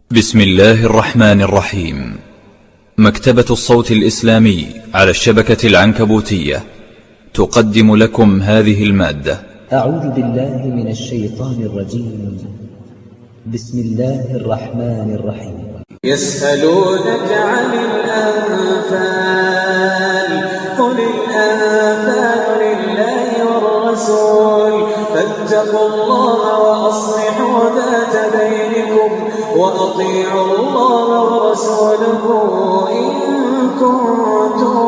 بسم الله الرحمن الرحيم. مكتبة الصوت الإسلامي على الشبكة العنكبوتية تقدم لكم هذه المادة. أعوذ بالله من الشيطان الرجيم. بسم الله الرحمن الرحيم. يسألونك عن الأنفال قل الأنفال لله والرسول فاتقوا الله وأصلحوا ذات بينكم وأطيعوا الله ورسوله إن كنتم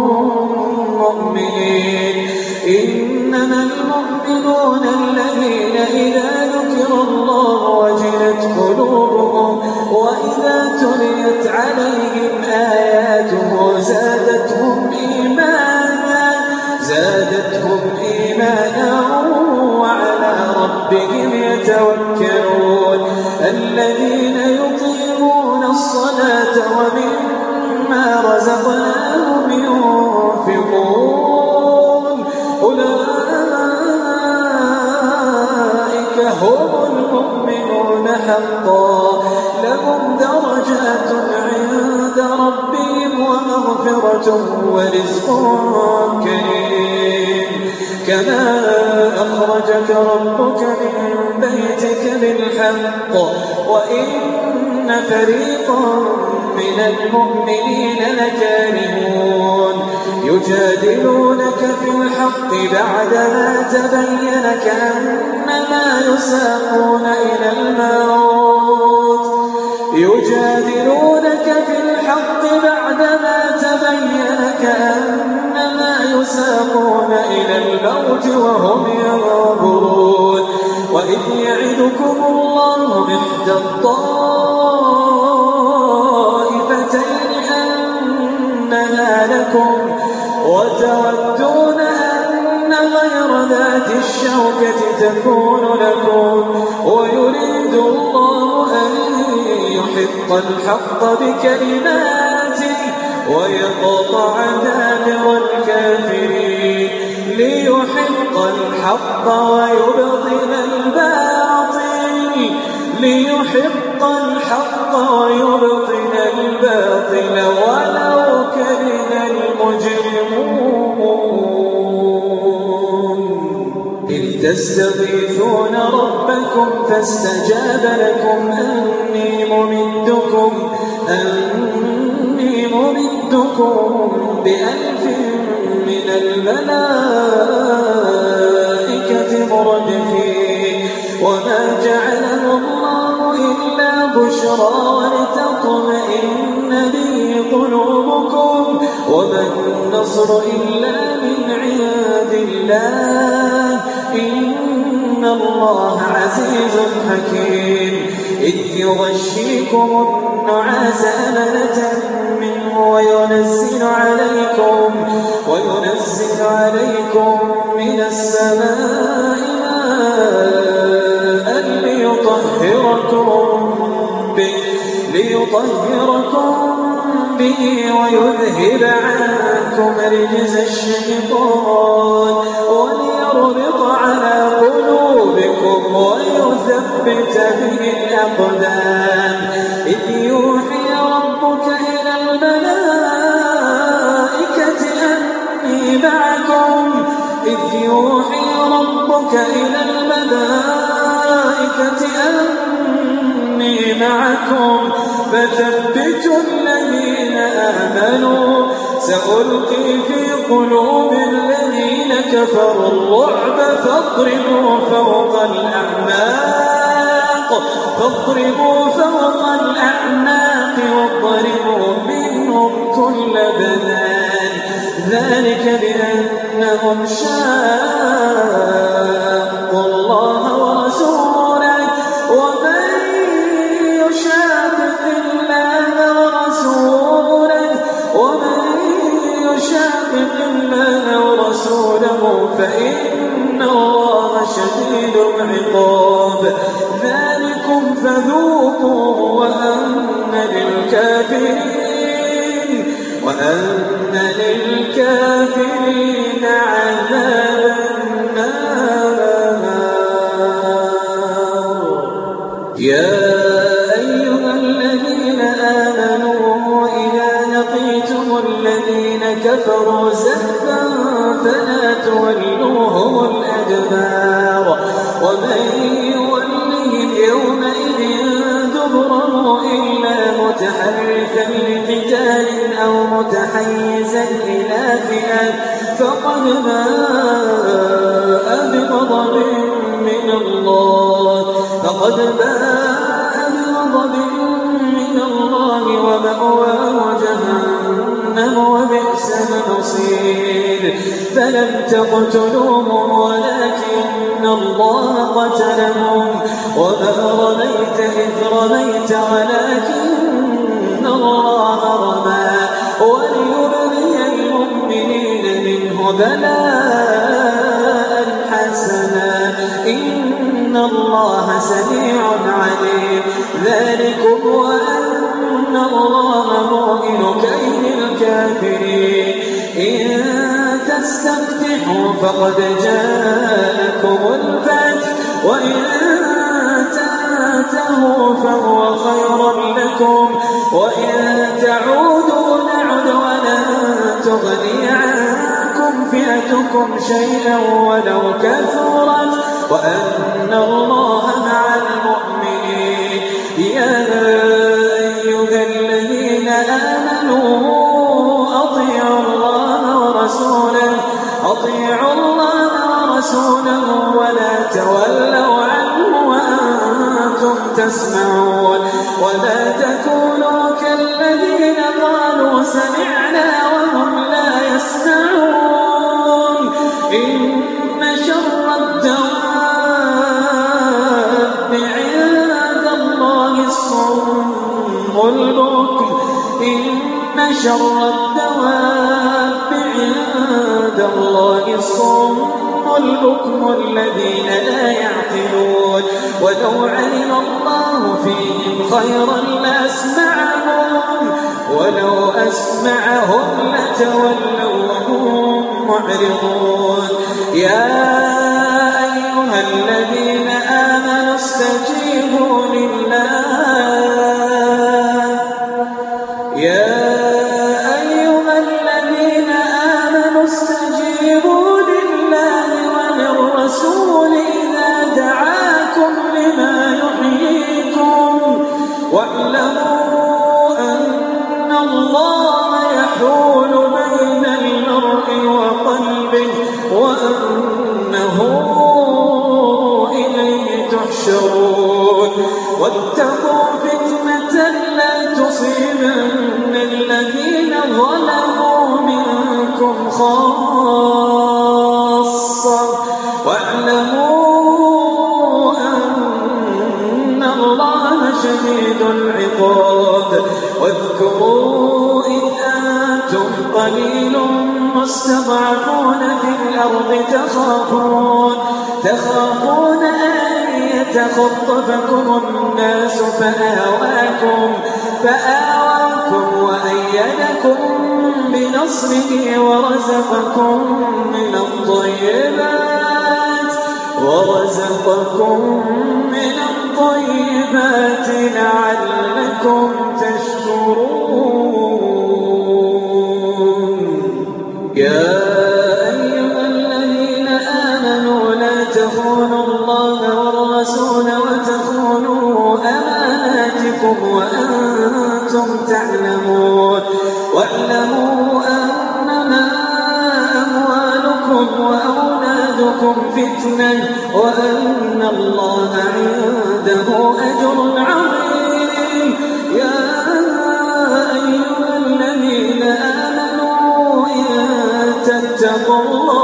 مؤمنين. إنما المؤمنون الذين إذا ذكر الله وجلت قلوبهم وإذا تليت عليهم آياته زادتهم إيمانا وعلى ربهم يتوكلون. الذين يقيمون الصلاة ومما رزقناهم ينفقون أولئك هم المؤمنون حقا لهم درجات عند ربهم ومغفرة ورزق كريم. كما أخرجك ربك من بيتك بالحق وإن فريقا من المؤمنين لكارهون. يجادلونك في الحق بعدما تبين كأنما يساقون إلى الموت. يجادلونك في الحق بعدما تبين كأنما يساقون إلى الموت وهم ينظرون. وإذ يعدكم الله إحدى الطائفتين أنها لكم وتودون أن غير ذات الشوكة تكون لكم ويريد الله أن يحق الحق بكلماته ويقطع دابر الكافرين ليحق الحق ويبطل الباطل ولو كره المجرمون. إذ تستغيثون ربكم فاستجاب لكم أني ممدكم بألف من الملائكة مردفين. وما جعله الله إلا بشرى ولتطمئن به قلوبكم وما النصر إلا من عند الله إن الله عزيز حكيم. إذ يغشيكم النعاس أمنة منه وينزل عليكم من السماء ماء ليطهركم به ويذهب عنكم رجز الشيطان وليربط على قلوبكم ويثبت به الأقدام. إذ يوحي ربك إلى الملائكة أني معكم فثبتوا الذين آمنوا سألقي في قلوب الذين كفروا الرعب فاضربوا فوق الأعناق واضربوا منهم كل بنان. ذلك بأنهم شاقوا الله ورسوله ومن يشاقق الله ورسوله فإن الله شديد العقاب. ذلكم فذوقوه وأن للكافرين عذاب النار. يا أيها ومن يولهم يومئذ دبره إلا متحرفا لقتال أو متحيزا إلى فئة فقد باء بغضب من الله ومأواه جهنم وبئس المصير فلم تقتلوهم ولكن الله قتلهم وما رميت إذ رميت ولكن الله رمى وليبلي المؤمنين منه بلاء حسنا إن الله سميع عليم ذلكم وأن الله موهن كيد الكافرين إن تستفتحوا فقد جاءكم الفتح وإن تنتهوا فهو خير لكم وإن تعودوا نعد ولن تغني عنكم فئتكم شيئا ولو كثرت وأن الله مع المؤمنين يا أيها الذين آمنوا أطيعوا الله ورسوله ولا تولوا عنه وأنتم تسمعون ولا تكونوا كالذين قالوا سمعنا وهم لا يسمعون إن شر الدواب عند الله الصم البكم إن شر الدواب عند الله الصم البكم الذين لا يعقلون ولو علم الله فيهم خيرا لأسمعهم ولو أسمعهم لتولوا وهم معرضون يا أيها الذين آمنوا استجيبوا لله وللرسول إذا دعاكم لما يحييكم واعلموا أن الله يحول بين المرء وقلبه وأنه إليه تحشرون واتقوا فتنة لا تصيبن الذين ظلموا منكم خاصة واعلموا أن الله شديد العقاب واذكروا إذ أنتم قليل مستضعفون في الأرض تخافون أن يتخطفكم الناس فآواكم وأيدكم بنصره ورزقكم من الطيبات لعلكم تشكرون يا أيها الذين آمنوا لا تخونوا الله والرسول وتخونوا أماناتكم وأنتم تعلمون واعلموا أنما أموالكم وأولادكم فتنة وأن الله عنده أجر عظيم يا أيها الذين آمنوا إن تتقوا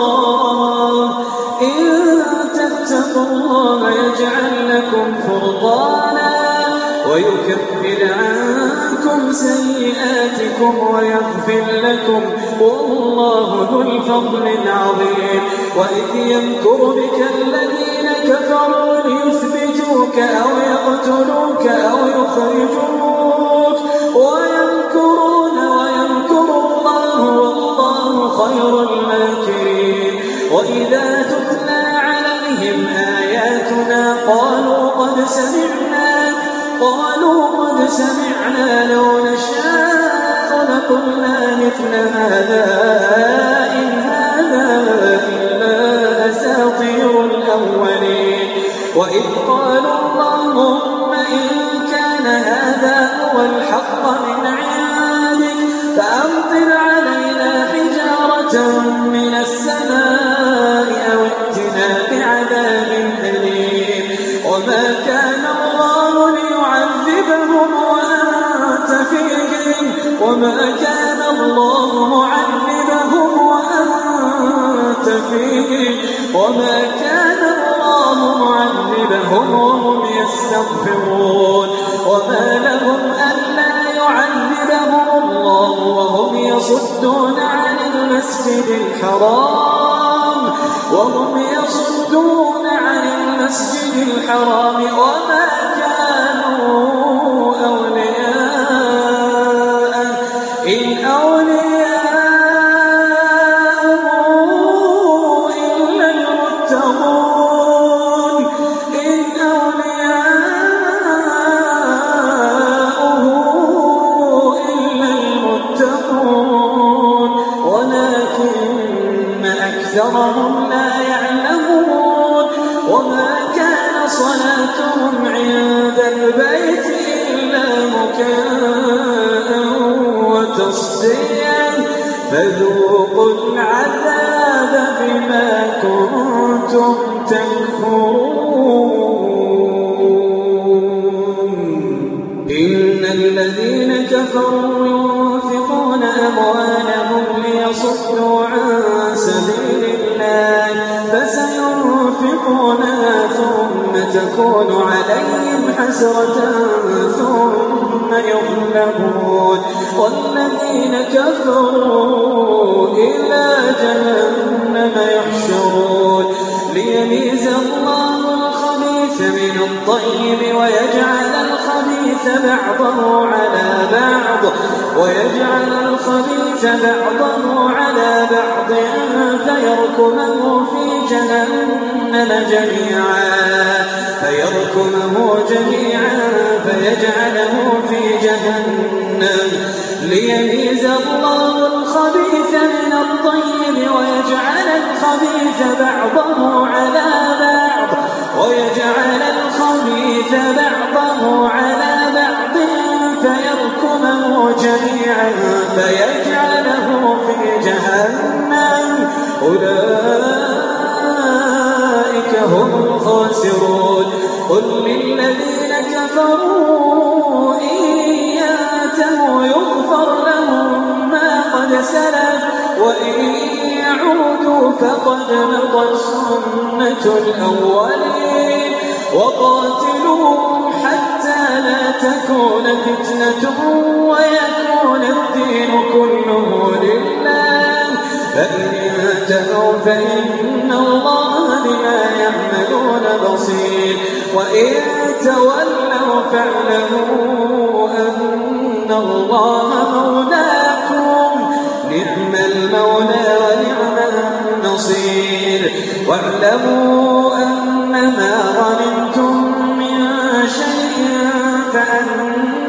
الله يجعل لكم فرقانا ويكفر عنكم سيئاتكم ويغفر لكم والله ذو الفضل العظيم وإذ يمكر بك الذين كفروا ليثبتوك أو يقتلوك أو يخرجوك ويمكرون ويمكر الله والله خير الماكرين وإذا تتلى عليهم آياتنا قالوا قد سمعنا لو نشاء لقلنا مثل هذا إن هذا إلا أساطير الأولين وما كان الله معذبهم وأنت فيهم وما كان الله معذبهم وهم يستغفرون وما لهم ألا يعذبهم الله وهم يصدون عن المسجد الحرام وما كانوا أولياء إن أولياءه إلا المتقون ولكن أكثرهم لا يعلمون وما كان صلاتهم عند البيت إلا مكاء وتصديا فذوقوا العذاب بما كنتم تكفرون إن الذين كفروا ينفقون أموالهم ليصدوا عن سبيل الله فسينفقونها ثم تكون عليهم حسرة ثم يغلبون والذين كفروا إلى جهنم يحشرون ليميز الله الخبيث من الطيب ويجعل الخبيث بعضه على بعض فيركمه في جهنم جميعا فيجعله في جهنم ليميز الله الخبيث من الطيب ويجعل الخبيث بعضه على بعض فيركمه جميعا فيجعله في جهنم أولئك هم الخاسرون قل للذين كفروا إن ينتهوا يغفر لهم ما قد سلف وإن يعودوا فقد مضت سنة الأولين وقاتلوهم حتى لا تكون فتنة ويكون الدين كله لله فإن انتهوا فإن الله بما يعملون بصير وإن تولوا فاعلموا أن الله مولاكم نعم المولى ونعم النصير واعلموا أنما غنمتم من شيء فأن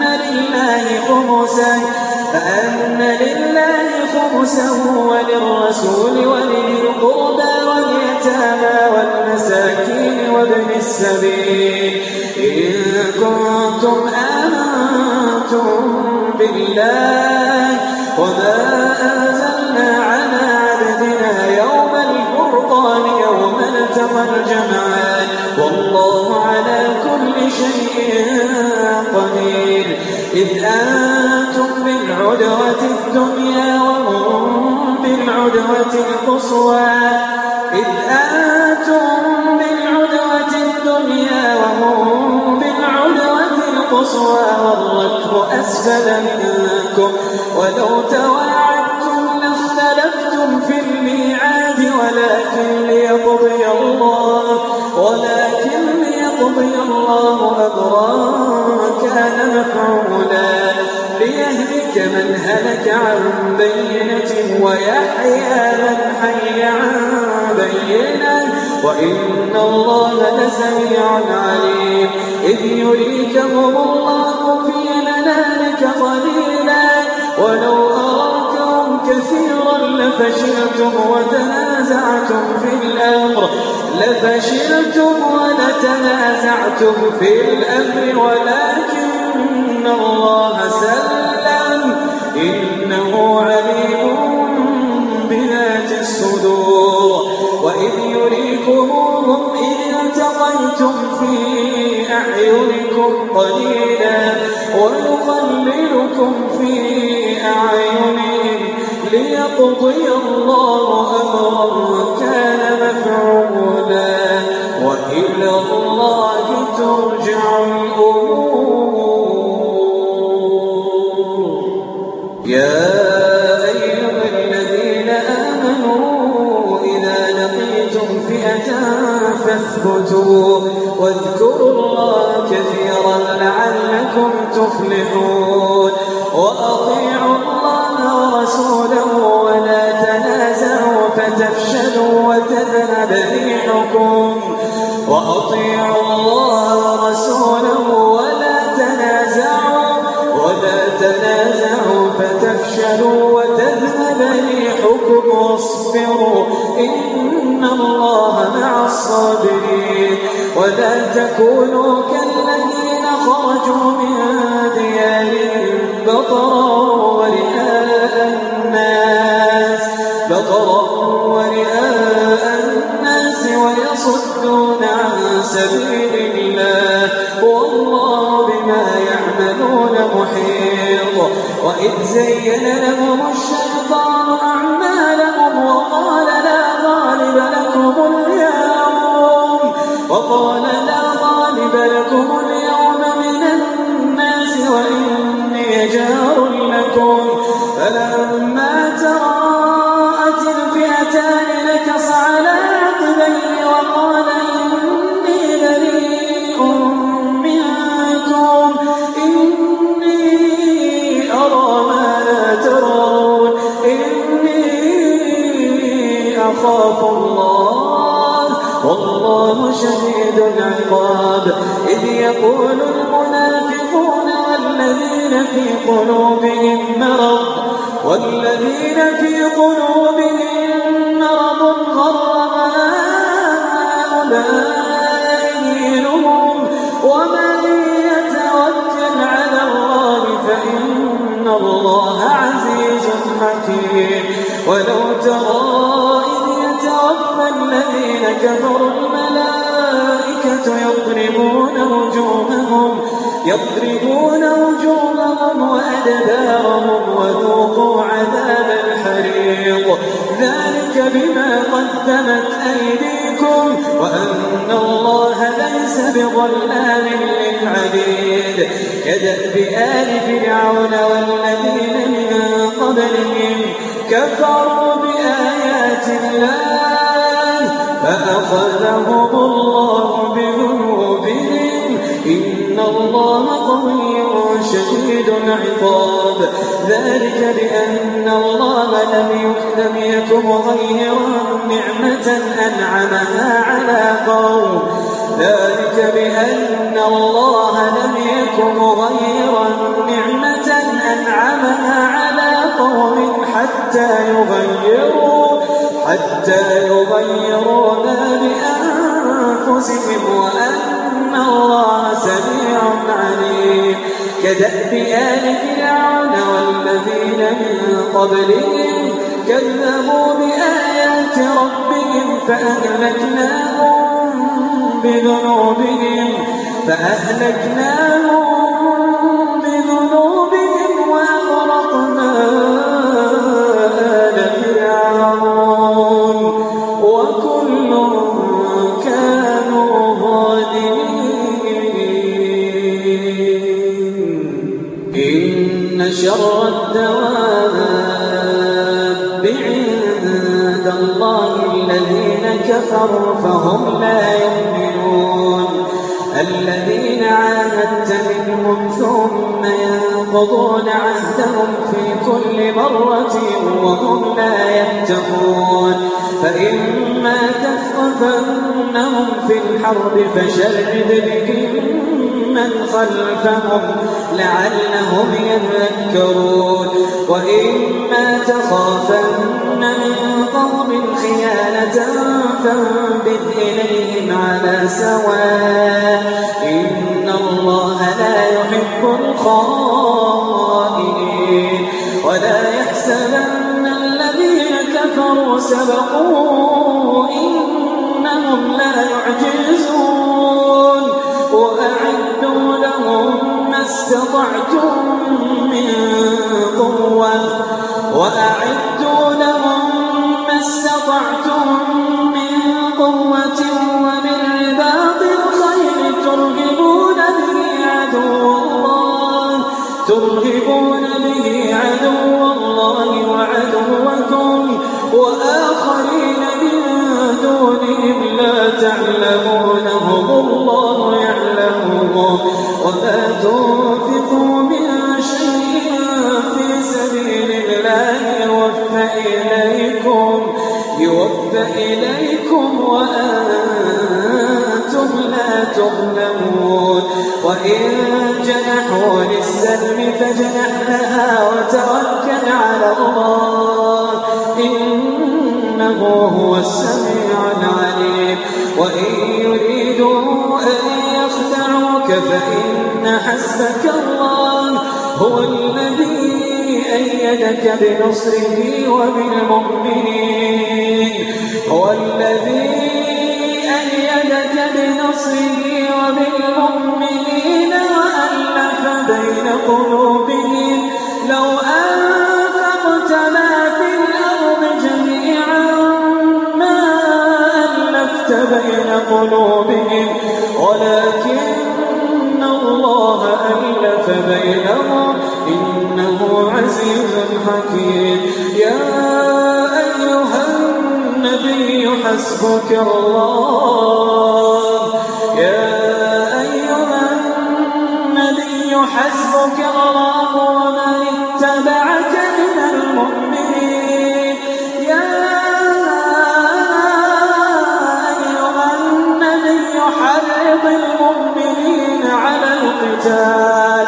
لله خمسه وللرسول ولذي القربى واليتامى والمساكين وابن السبيل إن كنتم آمنتم بالله وما أنزلنا على عبدنا يوم الفرقان يوم التقى الجمعان والله على كل شيء قدير إذ أنتم بالعدوة الدنيا وهم بالعدوة القصوى والركب أسفل منكم ولو تواعدتم لاختلفتم في الميعاد ولكن ليقضي الله أمرا كان مفعولا ليهلك من هلك عن بينة ويحيى من حي عن بينة وإن الله لسميع عليم إذ يريكهم الله في منامك قليلا ولو أراكهم كثيرا لفشلتم ولتنازعتم في الأمر ولكن الله سلم إنه عليم بذات الصدور وإذ يريكموهم إذ التقيتم في أعينكم قليلا ويقللكم في أعينهم ليقضي الله أمرا كان مفعولا وإلى الله ترجع الأمور. يا أيها الذين آمنوا إذا لقيتم فئة فاثبتوا واذكروا الله كثيرا لعلكم تفلحون. وأطيعوا الله ورسوله ولا تنازعوا فتفشلوا وتذهب ريحكم. وأطيعوا الله ورسوله ولا تنازعوا فتفشلوا وتذهب ريحكم واصبروا إن الله مع الصابرين. ولا تكونوا كالذين خرجوا من ديارهم بطرا ورئاء الناس ويصدون عن سبيل الله والله بما يعملون محيط. وإذ زين لهم الشيطان أعمالهم وقال لا غالب لكم اليوم من الناس وإني جار لكم. فلما تراءت الفئتان نكص على عقبيه وقال إني بريء منكم إني أرى ما لا ترون إني أخاف الله والله شديد العقاب. إذ يقول المنافقون والذين في قلوبهم مرض غر هؤلاء دينهم ومن يتوكل على الله فإن الله عزيز حكيم. ولو ترى إذ يتوفى الذين كفروا الملائكة يضربون وجوههم وأدبارهم وذوقوا عذاب الحريق ذلك بما قدمت أيديكم وأن الله ليس بظلام للعبيد. كدأب آل فرعون والذين من قبلهم كفروا بآيات الله فأخذهم الله بذنوبهم إن الله قوي شديد العقاب. ذلك بأن الله لم يكن مغيرا نعمة أنعمها على قوم حتى يغيروا ما بأنفسهم وأن الله سميع عليم. كدأب آل فرعون والذين من قبلهم كذبوا بآيات ربهم فأهلكناهم بذنوبهم وأغرقنا آل فرعون وكل كانوا ظالمين. إن شر الدواب عند الله الذين كفروا فهم لا يؤمنون. الذين عاهدت منهم ثم ينقضون عهدهم في كل مرة وهم لا يتقون. فإما تثقفنهم في الحرب فشرد بهم من خلفهم لعلهم يذكرون. وإما تخافن من قوم خيانة فانبذ إليهم على سواء إن الله لا يحب الخائنين. ولا يحسبن الذين كفروا سبقوا إنهم لا يعجزون. وأعدوا لهم ما استطعتم من قوة قوة وأعدوا لهم ما استطعتم من قوة ومن رباط الخيل ترهبون به عدو الله وعدوكم وآخرين من دونهم لا تعلمونهم الله يعلمهم وما تنفقوا من شيء في سبيل الله يوفى إليكم وأنتم لا تظلمون وإن جنحوا للسلم فاجنح لها وتوكل على الله إنه هو السميع العليم وإن يريدوا أن يخدعوك فإن حسبك الله هو الذي أيدك بنصره وبالمؤمنين وألف بين قلوبهم لو أنفقت ما في الأرض جميعا ما ألفت بين قلوبهم ولكن الله ألف بينهم إنه عزيز حكيم يا أيها النبي حسبك الله ومن اتبعك من المؤمنين يا أيها النبي حرض المؤمنين على القتال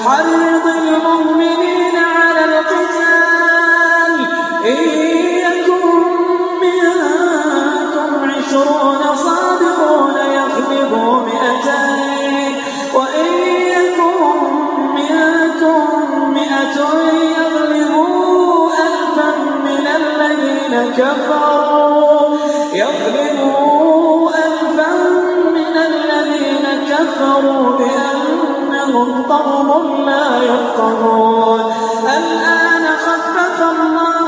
إن يكن منكم 20 صابرون يغلبوا 200 وإن يكن منكم 100 يغلبوا 1000 من الذين كفروا بأنهم قوم لا يفقهون الآن خفف الله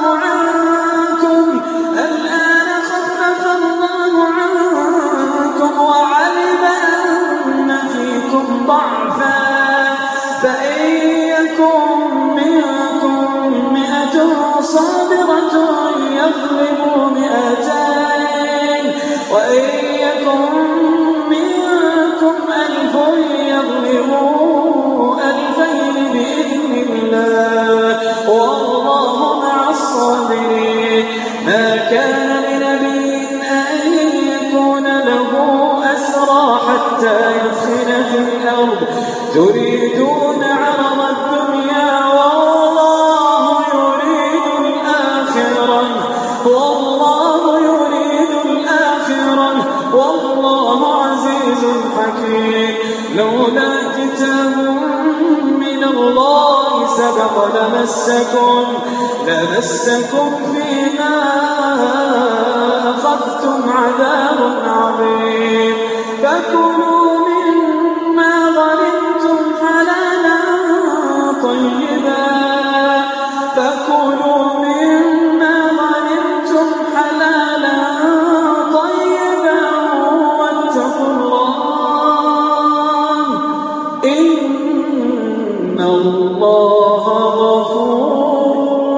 عنكم وعلم أن فيكم ضعفا فإن يكن منكم 100 صابرة يغلبوا 200 وإن يكن منكم 1000 يغلبوا 2000 بإذن الله والله مع الصابرين ما كان لنبي أن يكون له أسرى حتى يثخن في الأرض تريدون عرض الدنيا والله يريد الآخرة والله عزيز حكيم لولا كتاب من الله سبق لمسكم فيما أخذتم عذاب عظيم فكلوا مما غنمتم حلالا طيبا واتقوا الله إن الله غفور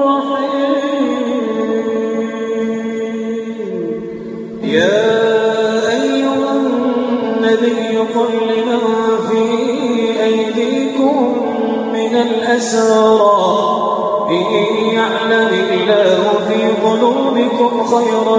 رحيم يا أيها النبي قل لمن في أيديكم من الأسرى إن يعلم الله في قلوبكم خيرا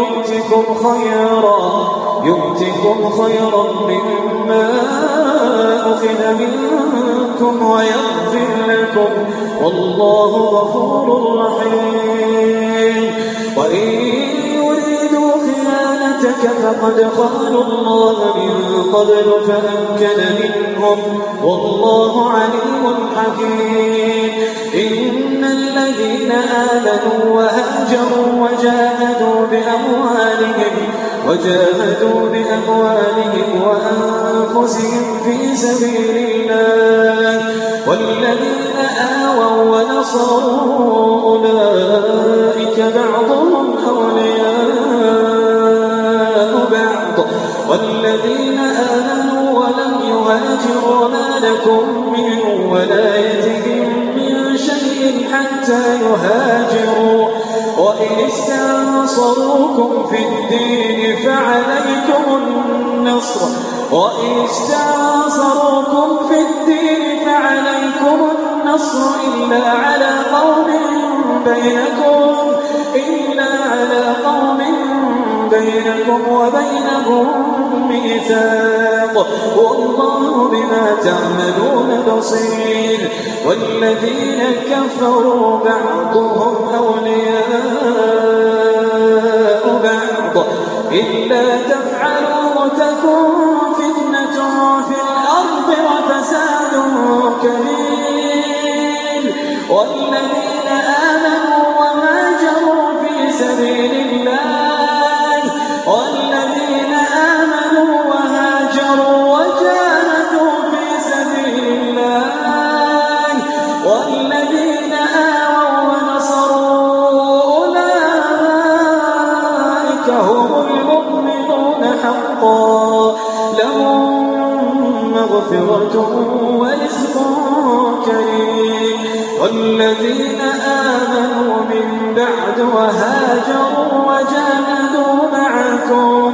يؤتكم خيرا مما أخذ منكم ويغفر لكم والله غفور رحيم وإن يريدوا خيانتك فقد خانوا الله من قبل فأمكن منهم والله عليم حكيم إن الذين آمنوا وهاجروا وجاهدوا بأموالهم وأنفسهم في سبيل الله والذين آووا ونصروا أولئك بعضهم أولياء بعض والذين آمنوا ولم يهاجروا ما لكم من ولايتهم من شيء حتى يهاجروا وإن استنصروكم في الدين فعليكم النصر إلا على قوم بينكم وبينهم ميثاق والله بما تعملون بصير والذين كفروا بعضهم أولياء بعض إلا تفعلوا تكن فتنة في الأرض وفساد كبير والذين آمنوا وهاجروا في سبيل الله وجاهدوا في سبيل الله والذين آووا ونصروا أولئك هم المؤمنون حقا لهم مغفرة ورزق كريم والذين آمنوا من بعد وهاجروا وجاهدوا معكم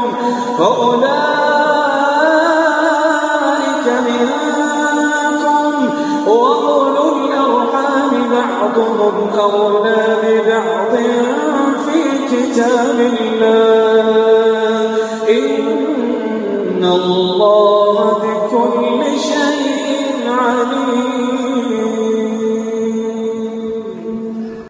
فأولئك منكم وأولو الأرحام بعضهم أولى ببعض في كتاب الله إن الله بكل شيء عليم.